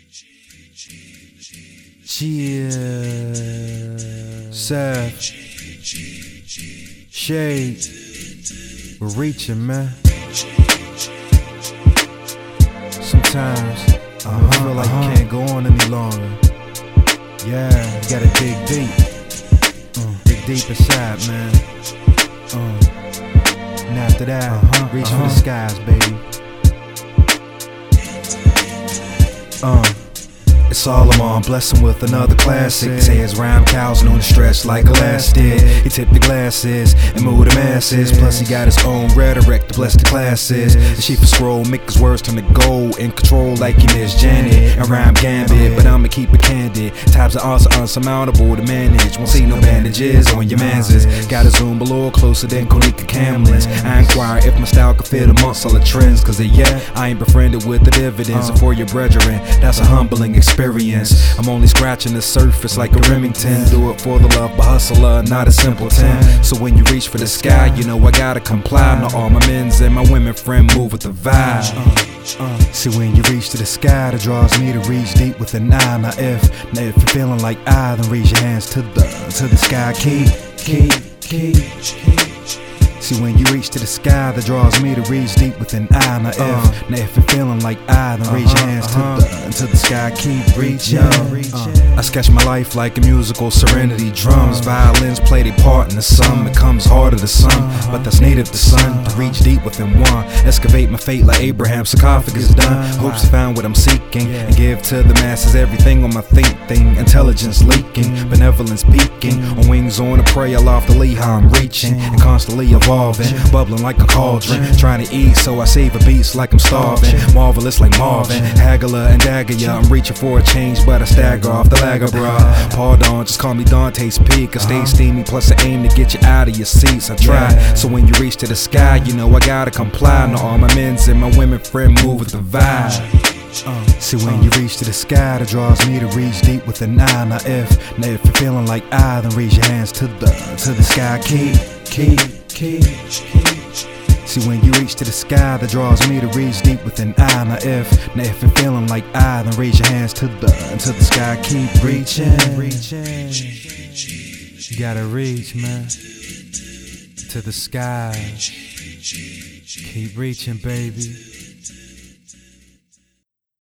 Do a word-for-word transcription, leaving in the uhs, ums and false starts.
Yeah, Seth, Shade, we're reaching, man. Sometimes uh-huh, I feel like uh-huh. you can't go on any longer. Yeah, you gotta dig deep, uh, dig deep inside, man. Uh, and after that, uh-huh, reach uh-huh. for the skies, baby. Uh. It's all I'm on, blessing with another classic. Say his rhyme cows known to stretch like elastic. He tipped the glasses and moved the masses. Plus he got his own rhetoric to bless the classes. The sheep of scroll make his words turn to gold. In control like he Miss Janet and rhyme gambit, but I'ma keep it candid. Types of odds are unsurmountable to manage. Won't see no bandages on your manses. Gotta zoom below closer than Konica Camlins. I inquire if my style could fit amongst all the trends, cause yeah, I ain't befriended with the dividends. And for your brethren, that's a humbling experience. I'm only scratching the surface like a Remington. Do it for the love, but hustler, not a simpleton. So when you reach for the sky, you know I gotta comply. Now all my men's and my women friend move with the vibe. Uh, uh. See when you reach to the sky, that draws me to reach deep with an eye. Now if, now if you're feeling like I, then reach your hands to the to the sky. Keep, keep, keep, keep. See when you reach to the sky, that draws me to reach deep with an eye. Now if, uh, now if you're feeling like I, then reach your hands uh-huh. to the to the sky. Keep reaching. Uh, I sketch my life like a musical serenity. Drums, violins play their part in the sum. It comes harder to some, but that's native to sun. To reach deep within one, excavate my fate like Abraham's sarcophagus done. Hopes to find what I'm seeking and give to the masses everything on my think thing. Intelligence leaking, benevolence peaking. On wings on a prey, loftily how I'm reaching and constantly evolving, bubbling like a cauldron. Trying to eat, so I savor beats like I'm starving. Marvelous like Marvin, haggler and dagger, yeah. I'm reaching for a change, but I stagger off the lagger, bruh. Pardon, just call me Dante's Peak. I stay steamy, plus I aim to get you out of your seats. I try, so when you reach to the sky, you know I gotta comply. Now all my men's and my women friend move with the vibe. Uh, see when you reach to the sky, that draws me to reach deep with an eye. Now if, now if you're feeling like I, then reach your hands to the to the sky. Keep, keep, keep, keep. See when you reach to the sky, that draws me to reach deep with an eye. Now if, now if you're feeling like I, then raise your hands to the to the sky. Keep reaching, reaching. You gotta reach, man, to the sky. Keep reaching, baby.